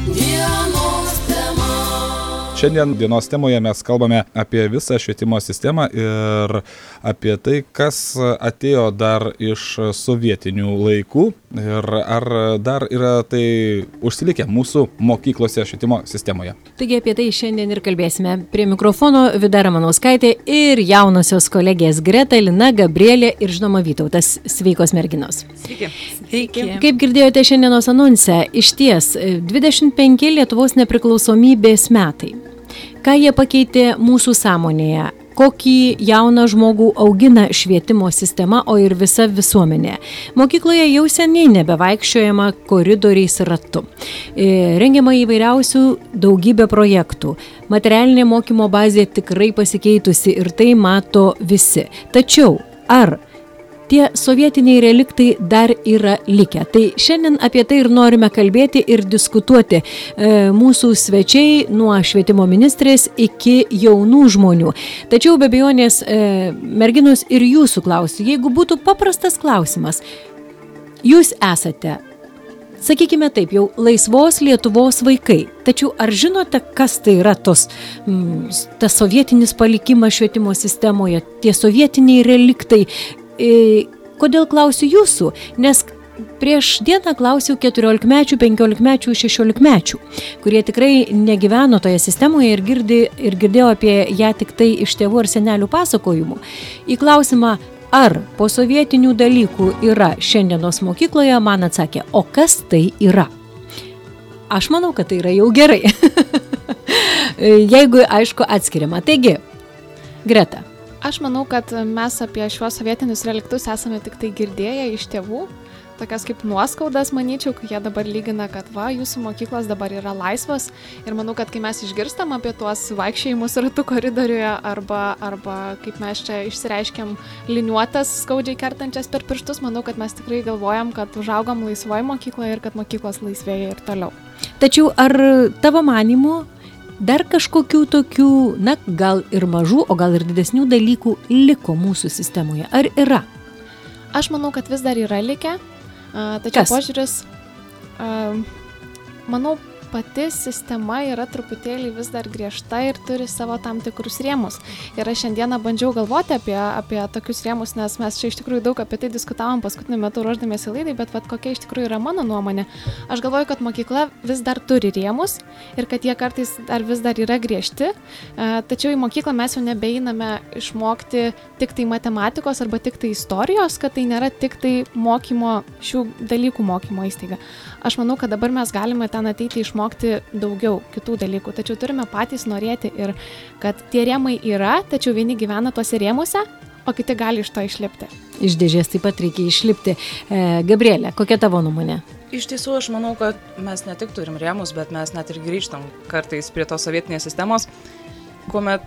Dienos tema. Šiandien dienos temoje mes kalbame apie visą švietimo sistemą ir apie tai, kas atėjo dar iš sovietinių laikų ir ar dar yra tai užsilikę mūsų mokyklose švietimo sistemoje. Taigi apie tai šiandien ir kalbėsime. Prie mikrofono Vida Ramanauskaitė ir jaunosios kolegės Greta, Lina, Gabrielė ir žinoma Vytautas. Sveikos merginos. Sveiki. Sveiki. Kaip girdėjote šiandienos anonse, išties 25 Lietuvos nepriklausomybės metai. Ką jie pakeitė mūsų sąmonėje? Kokį jauną žmogų augina švietimo sistema, o ir visa visuomenė. Mokykloje jau seniai nebevaikščiojama koridoriais ratu. Rengiama įvairiausių daugybė projektų. Materialinė mokymo bazė tikrai pasikeitusi ir tai mato visi. Tačiau ar tie sovietiniai reliktai dar yra likę? Tai šiandien apie tai ir norime kalbėti ir diskutuoti. Mūsų svečiai nuo švietimo ministrės iki jaunų žmonių. Tačiau be abejonės, merginos, ir jūsų klausiu, jeigu būtų paprastas klausimas, jūs esate, sakykime taip, jau laisvos Lietuvos vaikai. Tačiau ar žinote, kas tai yra tas sovietinis palikimas švietimo sistemoje, tie sovietiniai reliktai? Kodėl klausiu jūsų? Nes prieš dieną klausiau 14-mečių, 15-mečių, 16-mečių, kurie tikrai negyveno toje sistemoje ir girdėjo apie ją tik tai iš tėvų ar senelių pasakojimų. Į klausimą, ar po sovietinių dalykų yra šiandienos mokykloje, man atsakė, o kas tai yra? Aš manau, kad tai yra jau gerai. Jeigu, aišku, atskiriama. Taigi, Greta. Aš manau, kad mes apie šiuos sovietinius reliktus esame tik tai girdėję iš tėvų, tokias kaip nuoskaudas, manyčiau, kai jie dabar lygina, kad jūsų mokyklos dabar yra laisvos ir manau, kad kai mes išgirstam apie tuos vaikščiojimus ratu koridoriuje arba kaip mes čia išsireiškiam liniuotas skaudžiai kertančias per pirštus, manau, kad mes tikrai galvojam, kad užaugom laisvoje mokykloje ir kad mokyklos laisvėja ir toliau. Tačiau ar tavo manymu dar kažkokių tokių, gal ir mažų, o gal ir didesnių dalykų liko mūsų sistemoje? Ar yra? Aš manau, kad vis dar yra likę. Tačiau požiūris, manau, pati sistema yra truputėlį vis dar griežta ir turi savo tam tikrus rėmus. Ir aš šiandieną bandžiau galvoti apie tokius rėmus, nes mes čia iš tikrųjų daug apie tai diskutavom paskutiniu metu ruošdamiesi laidai, bet kokia iš tikrųjų yra mano nuomonė. Aš galvoju, kad mokykla vis dar turi rėmus ir kad jie kartais vis dar yra griežti, tačiau į mokyklą mes jau nebeiname išmokti tik tai matematikos arba tik tai istorijos, kad tai nėra tik tai šių dalykų mokymo įstaiga. Aš manau, kad dabar mes galime ten ateiti išmokti daugiau kitų dalykų, tačiau turime patys norėti ir kad tie rėmai yra, tačiau vieni gyvena tuose rėmuose, o kiti gali iš to išlipti. Iš dėžės taip pat reikia išlipti. Gabrielė, kokia tavo nuomonė? Iš tiesų, aš manau, kad mes ne tik turim rėmus, bet mes net ir grįžtam kartais prie tos sovietinės sistemos, kuomet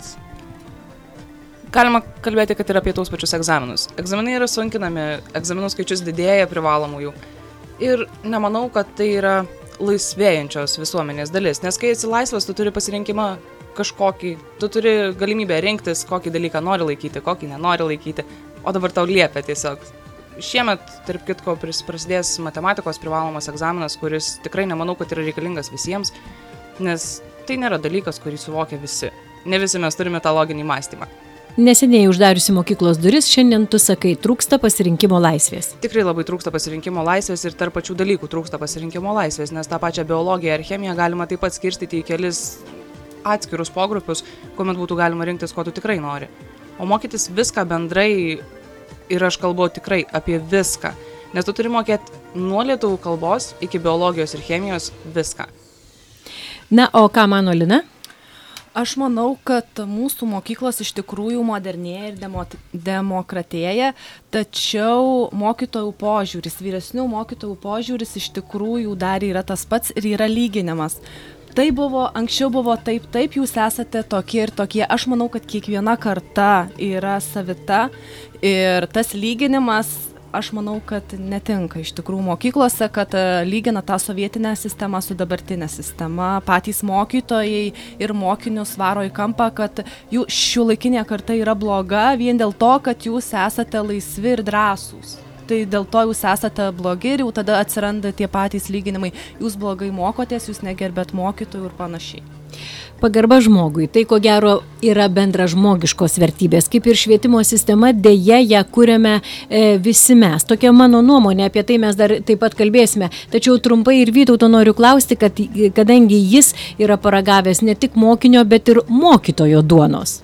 galima kalbėti, kad ir apie tos pačius egzaminus. Egzaminai yra sunkinami, egzaminų skaičius didėja privalomųjų. Ir nemanau, kad tai yra laisvėjančios visuomenės dalis, nes kai esi laisvas, tu turi pasirinkimą kažkokį, tu turi galimybę rinktis, kokį dalyką nori laikyti, kokį nenori laikyti, o dabar tau liepia tiesiog. Šiemet, tarp kitko, prasidės matematikos privalomas egzaminas, kuris tikrai nemanau, kad yra reikalingas visiems, nes tai nėra dalykas, kurį suvokia visi. Ne visi mes turime tą loginį mąstymą. Neseniai uždariusi mokyklos duris, šiandien tu sakai, trūksta pasirinkimo laisvės. Tikrai labai trūksta pasirinkimo laisvės ir tarp pačių dalykų trūksta pasirinkimo laisvės, nes tą pačią biologiją ar chemiją galima taip pat skirstyti į kelis atskirus pogrupius, kuomet būtų galima rinktis, ko tu tikrai nori. O mokytis viską bendrai, ir aš kalbu tikrai apie viską, nes tu turi mokėti nuo lietuvių kalbos iki biologijos ir chemijos viską. Na, o ką mano Lina? Aš manau, kad mūsų mokyklos iš tikrųjų modernėja ir demokratėja, tačiau mokytojų požiūris, vyresnių mokytojų požiūris iš tikrųjų dar yra tas pats ir yra lyginimas. Tai buvo, anksčiau buvo taip, jūs esate tokie ir tokie. Aš manau, kad kiekviena karta yra savita ir tas lyginimas, aš manau, kad netinka iš tikrųjų mokyklose, kad lygina tą sovietinę sistemą su dabartinė sistema. Patys mokytojai ir mokinius varo į kampą, kad jų šiuolaikinė karta yra bloga vien dėl to, kad jūs esate laisvi ir drąsūs. tai dėl to jūs esate blogi ir jau tada atsiranda tie patys lyginimai, jūs blogai mokotės, jūs negerbėt mokytojų ir panašiai. Pagarba žmogui, tai ko gero yra bendra žmogiškos vertybės, kaip ir švietimo sistema, dėja ją kuriame visi mes. Tokia mano nuomonė, apie tai mes dar taip pat kalbėsime. Tačiau trumpai ir Vytauto noriu klausti, kadangi jis yra paragavęs ne tik mokinio, bet ir mokytojo duonos.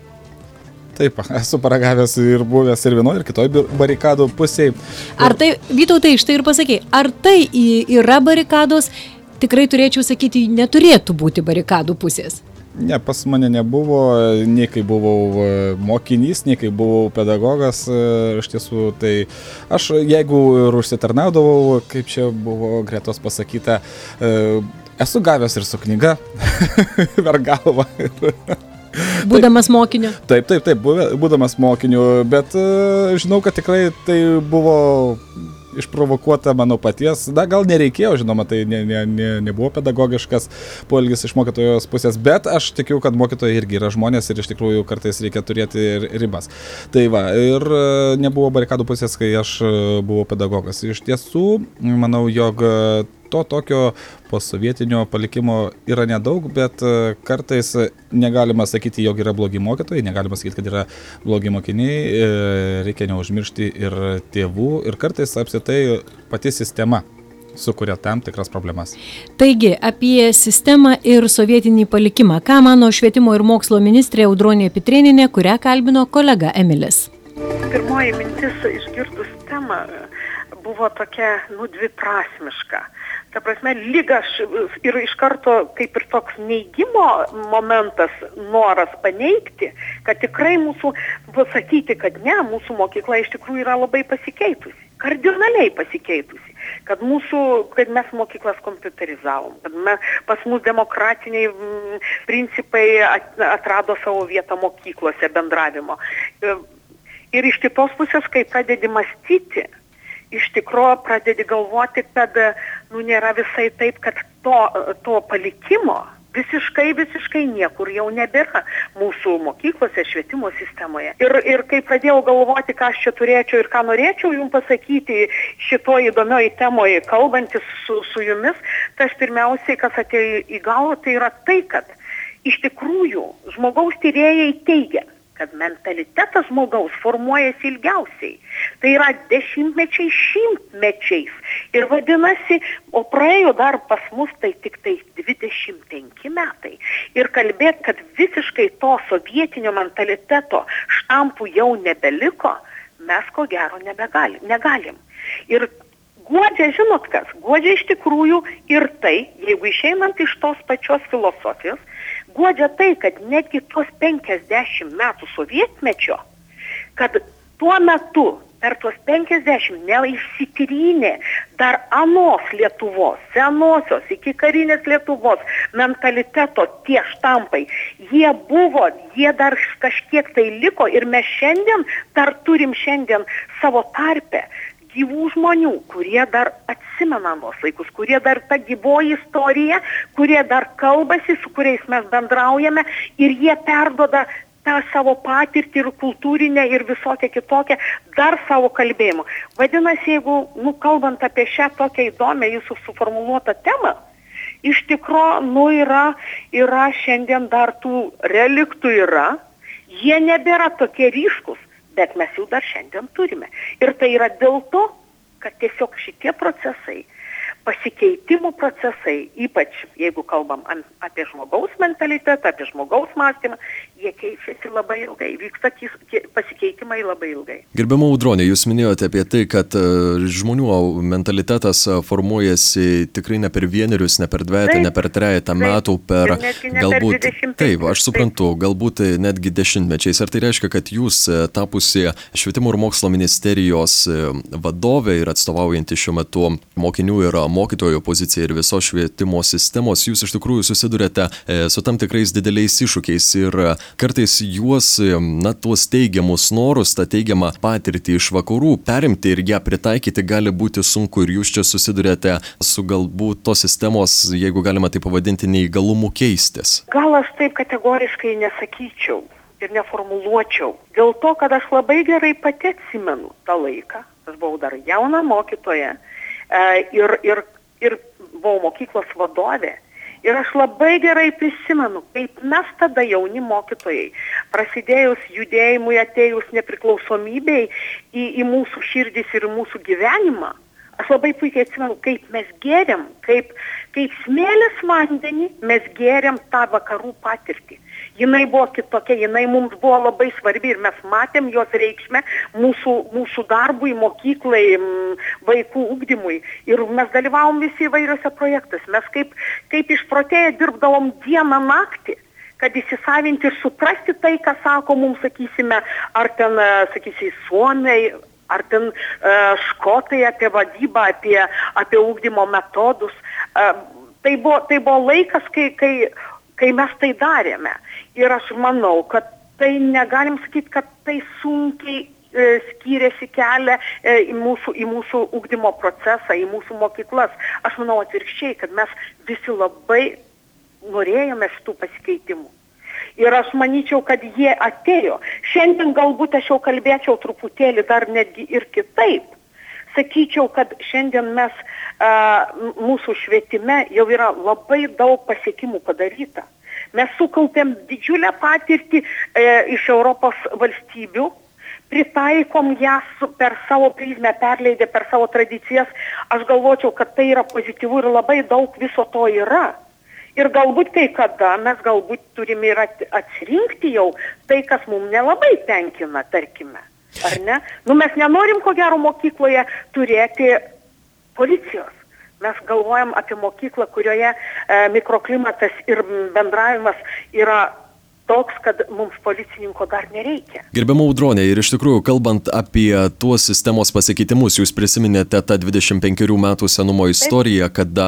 Taip, esu paragavęs ir buvęs ir vienoje, ir kitoje barikadų pusėje. Ar tai, Vytautai, štai ir pasakei, ar tai yra barikados? Tikrai turėčiau sakyti, neturėtų būti barikadų pusės. Ne, pas mane nebuvo, nei kai buvau mokinys, nei kai buvau pedagogas. Iš tiesų, tai aš, jeigu ir užsitarnaudavau, kaip čia buvo Gretos pasakyta, esu gavęs ir su knyga per galvą. Būdamas mokiniu? Taip, būdamas mokiniu, bet žinau, kad tikrai tai buvo išprovokuota mano paties. Na, gal nereikėjo, žinoma, tai nebuvo pedagogiškas poelgis iš mokytojos pusės, bet aš tikiu, kad mokytojai irgi yra žmonės ir iš tikrųjų kartais reikia turėti ir ribas. Tai va, ir nebuvo barikadų pusės, kai aš buvau pedagogas. Iš tiesų, manau, jog to tokio posovietinio palikimo yra nedaug, bet kartais negalima sakyti, jog yra blogi mokytojai, negalima sakyti, kad yra blogi mokiniai, reikia neužmiršti ir tėvų, ir kartais apskritai pati sistema sukuria tam tikras problemas. Taigi, apie sistemą ir sovietinį palikimą. Ką mano švietimo ir mokslo ministrė Audronė Pitrėnienė, kurią kalbino kolega Emilis. Pirmoji mintis išgirdus temą buvo tokia, dviprasmiška. Ta prasme, lyg aš ir iš karto kaip ir toks neigimo momentas, noras paneigti, kad tikrai pasakyti, kad ne, mūsų mokykla iš tikrųjų yra labai pasikeitusi, kardinaliai pasikeitusi, kad mes mokyklas kompiuterizavom, kad pas mus demokratiniai principai atrado savo vietą mokyklose bendravimo. Ir iš kitos pusės, kai pradedi mąstyti, iš tikrųjų pradedi galvoti, kad nėra visai taip, kad to palikimo visiškai niekur jau nebėra mūsų mokyklose, švietimo sistemoje. Ir kai pradėjau galvoti, ką aš čia turėčiau ir ką norėčiau jums pasakyti šitoj įdomioj temoje, kalbantis su jumis, tai aš pirmiausiai, kas atėjo į galvą, tai yra tai, kad iš tikrųjų žmogaus tyrėjai teigia, kad mentalitetas žmogaus formuojasi ilgiausiai. Tai yra dešimtmečiais, šimtmečiais. Ir vadinasi, o praėjo dar pas mus tai tik tai 25 metai. Ir kalbėt, kad visiškai to sovietinio mentaliteto štampų jau nebeliko, mes ko gero negalim. Ir guodžia, žinot kas, guodžia iš tikrųjų ir tai, jeigu išeinant iš tos pačios filosofijos, guodžia tai, kad netgi tuos 50 metų sovietmečio, kad tuo metu per tuos 50 neišsitrynė dar anos Lietuvos, senosios, iki karinės Lietuvos mentaliteto tie štampai. Jie dar kažkiek tai liko ir mes šiandien dar turim savo tarpe gyvų žmonių, kurie dar atsimena nuos laikus, kurie dar ta gyvoji istorija, kurie dar kalbasi, su kuriais mes bendraujame ir jie perduoda tą savo patirtį ir kultūrinę ir visokią kitokią dar savo kalbėjimu. Vadinasi, jeigu, kalbant apie šią tokią įdomią jūsų suformuluotą temą, iš tikrųjų, yra šiandien dar tų reliktų yra, jie nebėra tokie ryškus, bet mes jų dar šiandien turime. Ir tai yra dėl to, kad tiesiog šitie procesai, pasikeitimo procesai, ypač jeigu kalbam apie žmogaus mentalitetą, apie žmogaus mąstymą, jie keičiasi labai ilgai, vyksta pasikeitimai labai ilgai. Gerbiama Audronė, jūs minėjote apie tai, kad žmonių mentalitetas formuojasi tikrai ne per vienerius, ne per dvejetą, ne per trejetą metų, per galbūt, taip, aš suprantu, galbūt netgi dešimtmečiais. Ar tai reiškia, kad jūs tapusi Švietimo ir mokslo ministerijos vadovė ir atstovaujanti šiuo metu mokinių ir mokytojo poziciją ir visos švietimo sistemos, jūs iš tikrųjų susidurėte su tam tikrais dideliais iššūkiais ir kartais juos, tuos teigiamus norus, tą teigiamą patirtį iš vakarų perimti ir ją pritaikyti gali būti sunku ir jūs čia susidurėte su galbūt tos sistemos, jeigu galima tai pavadinti, neįgalumu keistis. Gal aš taip kategoriškai nesakyčiau ir neformuluočiau. Dėl to, kad aš labai gerai pati atsimenu tą laiką, aš buvau dar jauna mokytoja ir buvau mokyklos vadovė. Ir aš labai gerai prisimenu, kaip mes tada jauni mokytojai, prasidėjus judėjimui, atėjus nepriklausomybei į mūsų širdis ir mūsų gyvenimą, aš labai puikiai atsimenu, kaip mes gėrėm, kaip smėlis vandenį mes gėrėm tą vakarų patirtį. Jinai buvo kitokia, jinai mums buvo labai svarbi ir mes matėm jos reikšmę mūsų darbui, mokyklai, vaikų ugdymui. Ir mes dalyvavom visi įvairiuose projektuose. Mes kaip išprotėję dirbdavom dieną naktį, kad įsisavinti ir suprasti tai, ką sako mums, sakysime, ar ten, suomiai, ar ten škotai apie vadybą, apie ugdymo metodus. Tai buvo laikas, kai mes tai darėme. Ir aš manau, kad tai negalim sakyti, kad tai sunkiai skyrėsi kelią į mūsų ugdymo procesą, į mūsų mokyklas. Aš manau atvirkščiai, kad mes visi labai norėjome šitų pasikeitimų. Ir aš manyčiau, kad jie atėjo. Šiandien galbūt aš jau kalbėčiau truputėlį dar netgi ir kitaip. Sakyčiau, kad šiandien mes, mūsų švietime jau yra labai daug pasiekimų padaryta. Mes sukaupėm didžiulę patirtį iš Europos valstybių, pritaikom ją per savo prizmę, perleidę per savo tradicijas. Aš galvočiau, kad tai yra pozityvu ir labai daug viso to yra. Ir galbūt kai kada mes turime ir atsirinkti jau tai, kas mums nelabai tenkina, tarkime. Ar ne? Mes nenorim, ko gero, mokykloje turėti policijos. Mes galvojam apie mokyklą, kurioje mikroklimatas ir bendravimas yra toks, kad mums policininko dar nereikia. Gerbiama Audronė, ir iš tikrųjų, kalbant apie tuos sistemos pasikeitimus, jūs prisiminėte tą 25 metų senumo istoriją, kada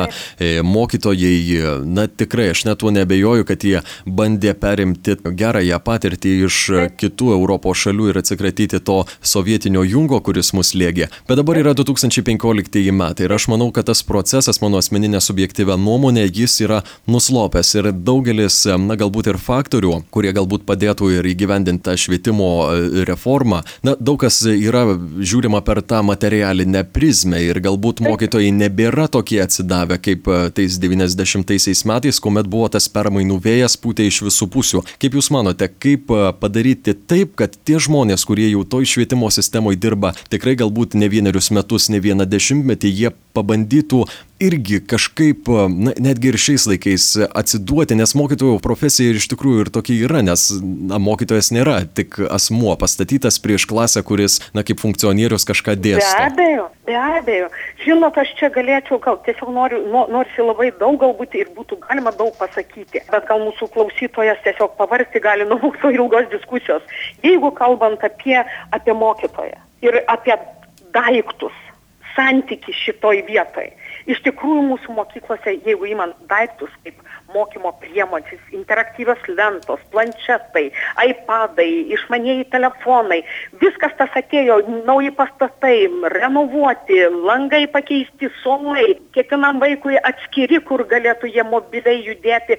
mokytojai, tikrai, aš net tuo neabejoju, kad jie bandė perimti gerąją patirtį iš kitų Europos šalių ir atsikratyti to sovietinio jungo, kuris mus lėgė. Bet dabar yra 2015 metai ir aš manau, kad tas procesas, mano asmeninė subjektyvia nuomonė, jis yra nuslopęs ir daugelis, galbūt ir faktorių, kurie galbūt padėtų ir įgyvendinti tą švietimo reformą. Daug kas yra žiūrima per tą materialinę prizmę ir galbūt mokytojai nebėra tokie atsidavę kaip tais 90-aisiais metais, kuomet buvo tas permainų vėjas pūtė iš visų pusių. Kaip Jūs manote, kaip padaryti taip, kad tie žmonės, kurie jau toj švietimo sistemoje dirba tikrai galbūt ne vienerius metus, ne vieną dešimtmetį, jie pabandytų irgi kažkaip, netgi ir šiais laikais atsiduoti, nes mokytojo profesija iš tikrųjų ir tokia yra, nes mokytojas nėra tik asmuo pastatytas prieš klasę, kuris, kaip funkcionierius kažką dėsto. Be abejo. Žinot, aš čia galėčiau, tiesiog norisi labai daug, galbūt ir būtų galima daug pasakyti, bet gal mūsų klausytojas tiesiog pavarsti gali nuo mūsų ilgos diskusijos. Jeigu kalbant apie mokytoją ir apie daiktus, santyki šitoj vietoj. Iš tikrųjų mūsų mokyklose, jeigu įmant daiktus kaip mokymo priemonės, interaktyvios lentos, planšetai, iPadai, išmanieji telefonai, viskas tas atėjo, nauji pastatai, renovuoti, langai pakeisti, suolai, kiekvienam vaikui atskiri, kur galėtų jie mobiliai judėti,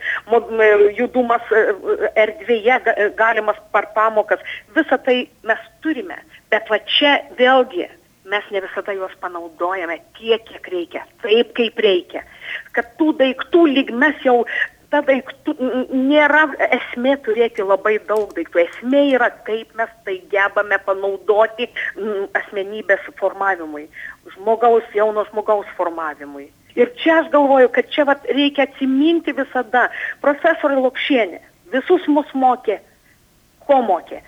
judumas erdvėje galimas per pamokas. Visą tai mes turime, bet va čia vėlgi mes ne visada juos panaudojame tiek, kiek reikia, taip kaip reikia. Kad tų daiktų lyg mes jau, ta daiktų nėra esmė turėti labai daug daiktų. Esmė yra, kaip mes tai gebame panaudoti asmenybės formavimui, jauno žmogaus formavimui. Ir čia aš galvoju, kad čia reikia atsiminti visada. Profesorė Lukšienė visus mus mokė, ko mokė?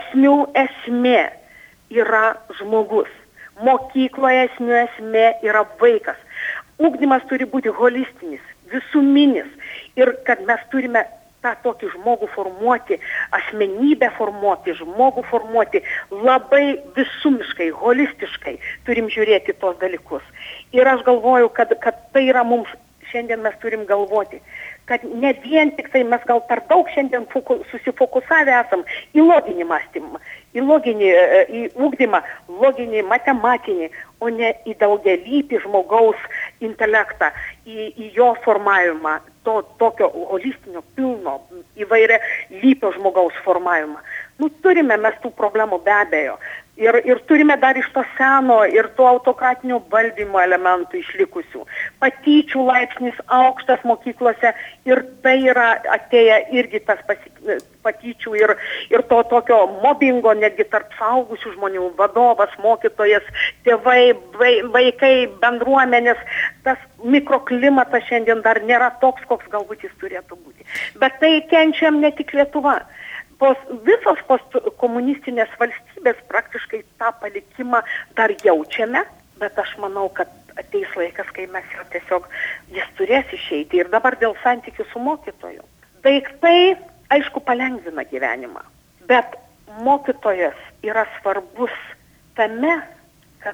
Esmė yra žmogus. Mokykloje esmė yra vaikas. Ugdymas turi būti holistinis, visuminis. Ir kad mes turime tą tokį žmogų formuoti, asmenybę formuoti, žmogų formuoti labai visumiškai, holistiškai turim žiūrėti tos dalykus. Ir aš galvoju, kad tai yra mums, šiandien mes turim galvoti, kad ne vien tik tai mes gal per daug šiandien susifokusavę esam į loginį mąstymą, į ugdymą, loginį, matematinį, o ne į daugialypį žmogaus intelektą, į jo formavimą, tokio holistinio, pilno, įvairialypio žmogaus formavimą. Turime mes tų problemų be abejo. Ir turime dar iš to seno ir to autokratinio valdymo elementų išlikusių. Patyčių laipsnis aukštas mokyklose ir tai yra atėję irgi tas patyčių ir to tokio mobbingo netgi tarp suaugusių žmonių, vadovas, mokytojas, tėvai, vaikai, bendruomenės. Tas mikroklimatas šiandien dar nėra toks, koks galbūt jis turėtų būti. Bet tai kenčiam ne tik Lietuva. Visos postkomunistinės valstybės praktiškai tą palikimą dar jaučiame, bet aš manau, kad ateis laikas, kai mes jau tiesiog jis turės išeiti. Ir dabar dėl santykių su mokytoju. Daiktai, aišku, palengvina gyvenimą, bet mokytojas yra svarbus tame, kad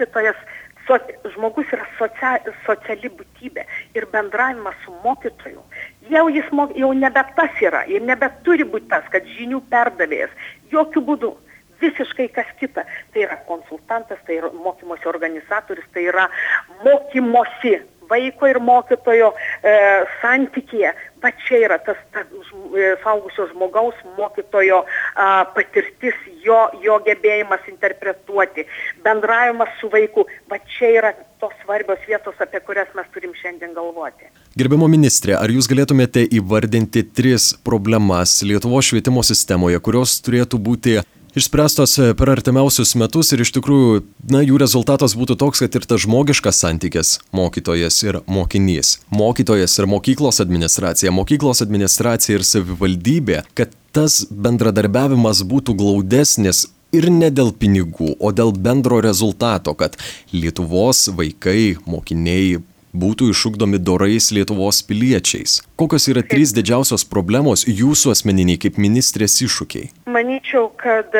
žmogus yra sociali būtybė ir bendravimas su mokytoju. Jau nebe tas yra ir nebeturi būti tas, kad žinių perdavėjas. Jokių būdų. Visiškai kas kita. Tai yra konsultantas, tai yra mokymosi organizatorius, tai yra mokymosi vaiko ir mokytojo santykyje. Va čia yra tas suaugusio žmogaus mokytojo patirtis, jo gebėjimas interpretuoti, bendravimas su vaiku. Va čia yra tos svarbios vietos, apie kurias mes turim šiandien galvoti. Gerbiamo ministrė, ar jūs galėtumėte įvardinti 3 problemas Lietuvos švietimo sistemoje, kurios turėtų būti išspręstos per artimiausius metus ir iš tikrųjų, jų rezultatas būtų toks, kad ir tas žmogiškas santykis mokytojas ir mokinys, mokytojas ir mokyklos administracija ir savivaldybė, kad tas bendradarbiavimas būtų glaudesnis ir ne dėl pinigų, o dėl bendro rezultato, kad Lietuvos vaikai, mokiniai būtų išugdomi dorais Lietuvos piliečiais. Kokios yra 3 didžiausios problemos jūsų asmeniniai kaip ministrės iššūkiai? Manyčiau, kad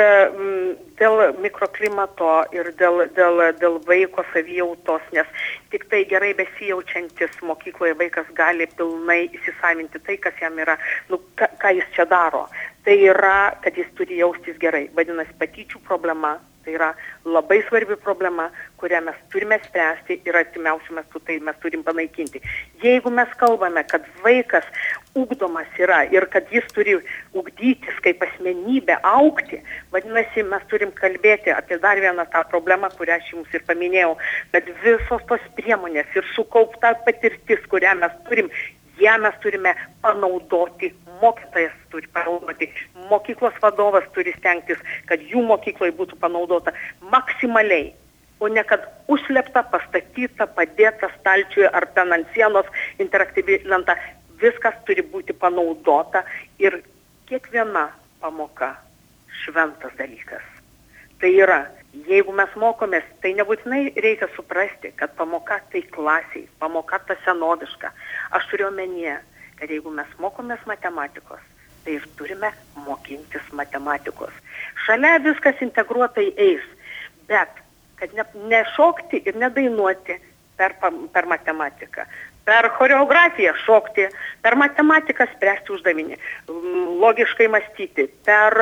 dėl mikroklimato ir dėl vaiko savijautos, nes tik tai gerai besijaučiantis mokykloje vaikas gali pilnai įsisavinti tai, kas jam yra, ką jis čia daro. Tai yra, kad jis turi jaustis gerai. Vadinasi, patyčių problema. Tai yra labai svarbi problema, kurią mes turime spręsti ir artimiausiu metu tai mes turim panaikinti. Jeigu mes kalbame, kad vaikas ugdomas yra ir kad jis turi ugdytis kaip asmenybė, augti, vadinasi, mes turim kalbėti apie dar vieną tą problemą, kurią aš jums ir paminėjau, kad visos tos priemonės ir sukaupta patirtis, kurią mes turim, ją mes turime panaudoti, mokytojas turi panaudoti, mokyklos vadovas turi stengtis, kad jų mokykloje būtų panaudota maksimaliai, o ne kad užslepta, pastatyta, padėta stalčiuje ar ten ant sienos interaktyvi lenta. Viskas turi būti panaudota ir kiekviena pamoka šventas dalykas. Tai yra, jeigu mes mokomės, tai nebūtinai reikia suprasti, kad pamoka tai klasiai, pamoka ta senoviška. Aš turiu omenyje, kad jeigu mes mokomės matematikos, tai ir turime mokintis matematikos. Šalia viskas integruotai eis, bet kad nešokti ir nedainuoti per matematiką, per choreografiją šokti, per matematiką spręsti uždavinį, logiškai mąstyti, per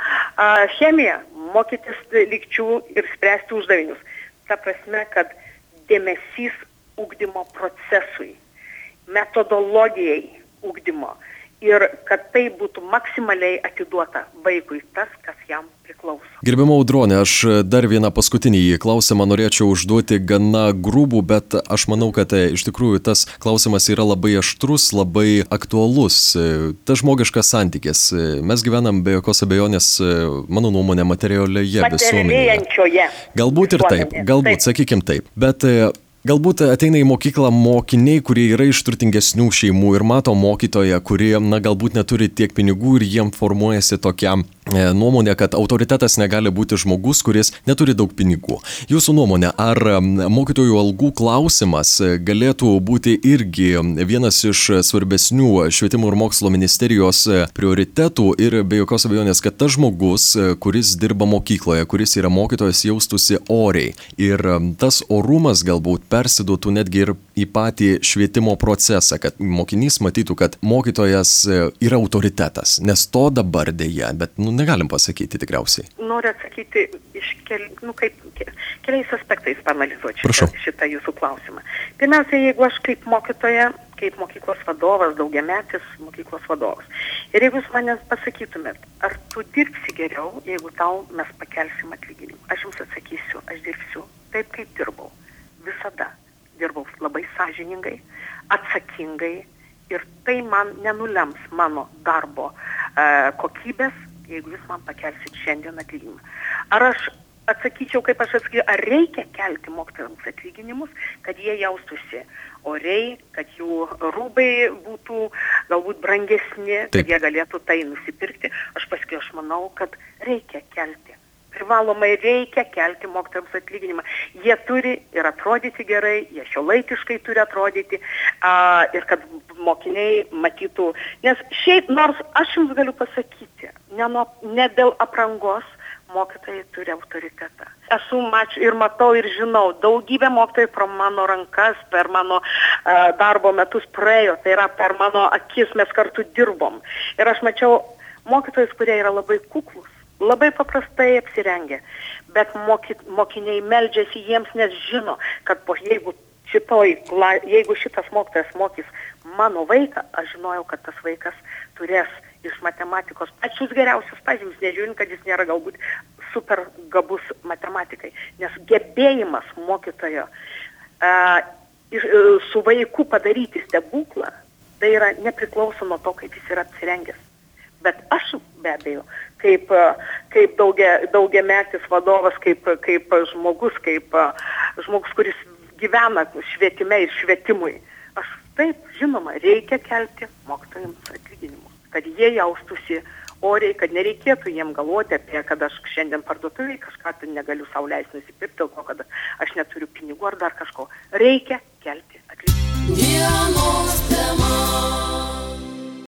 chemiją mokytis lygčių ir spręsti uždavinius. Ta prasme, kad dėmesys ugdymo procesui, metodologijai ugdymo ir kad tai būtų maksimaliai atiduota vaikui tas, kas jam priklauso. Gerbiama Audronė, aš dar vieną paskutinį klausimą norėčiau užduoti gana grubų, bet aš manau, kad iš tikrųjų tas klausimas yra labai aštrus, labai aktualus. Tas žmogiškas santykis. Mes gyvenam be jokios abejonės, mano nuomonė, materialioje visuomenėje. Galbūt ir taip, galbūt, sakykim taip. Bet galbūt ateina į mokyklą mokiniai, kurie yra iš turtingesnių šeimų ir mato mokytoją, kurie, galbūt neturi tiek pinigų ir jiem formuojasi tokia nuomonė, kad autoritetas negali būti žmogus, kuris neturi daug pinigų. Jūsų nuomonė, ar mokytojų algų klausimas galėtų būti irgi vienas iš svarbesnių švietimo ir mokslo ministerijos prioritetų ir be jokios abejonės, kad tas žmogus, kuris dirba mokykloje, kuris yra mokytojas, jaustųsi oriai ir tas orumas galbūt persiduotų netgi ir į patį švietimo procesą, kad mokinys matytų, kad mokytojas yra autoritetas, nes to dabar dėja, bet negalim pasakyti tikriausiai. Noriu atsakyti iš keliais aspektais panalizuoti šitą jūsų klausimą. Pirmiausia, jeigu aš kaip mokytoja kaip mokyklos vadovas, daugiametis mokyklos vadovas. Ir jeigu jūs manęs pasakytumėt, ar tu dirbsi geriau, jeigu tau mes pakelsim atlyginimą? Aš jums atsakysiu, aš dirbsiu taip, kaip dirbau. Visada dirbau labai sąžiningai, atsakingai ir tai man nenulems mano darbo kokybės, jeigu jūs man pakelsit šiandien atlyginimą. Ar aš atsakyčiau, kaip aš atsakyčiau, ar reikia kelti mokytojams atlyginimus, kad jie jaustųsi oriai, kad jų rūbai būtų galbūt brangesni, kad jie galėtų tai nusipirkti. Aš manau, kad reikia kelti. Privalomai reikia kelti mokytojams atlyginimą. Jie turi ir atrodyti gerai, jie šiuolaikiškai turi atrodyti ir kad mokiniai matytų. Nes šiaip, nors aš jums galiu pasakyti, ne dėl aprangos, mokytojai turi autoritetą. Esu ir matau ir žinau, daugybė mokytojų pro mano rankas, per mano darbo metus praėjo, tai yra per mano akis mes kartu dirbom. Ir aš mačiau mokytojus, kurie yra labai kuklus, labai paprastai apsirengę, bet mokiniai meldžiasi jiems, nes žino, kad jeigu šitas mokytojas mokys mano vaiką, aš žinojau, kad tas vaikas turės iš matematikos pačius geriausius pažymius, nežiūrint, kad jis nėra galbūt super gabus matematikai, nes gebėjimas mokytojo su vaiku padaryti stebuklą, tai yra nepriklauso nuo to, kaip jis yra apsirengęs. Bet aš be abejo, kaip daugiametis vadovas, kaip žmogus, kuris gyvena švietime ir švietimui, aš taip, žinoma, reikia kelti mokytojams atlyginimus, kad jie jaustųsi oriai, kad nereikėtų jiem galvoti apie, kad aš šiandien parduotuvėje kažką tai negaliu sau leisti nusipirkti, dėl to, kad aš neturiu pinigų ar dar kažko. Reikia kelti atlyginimus.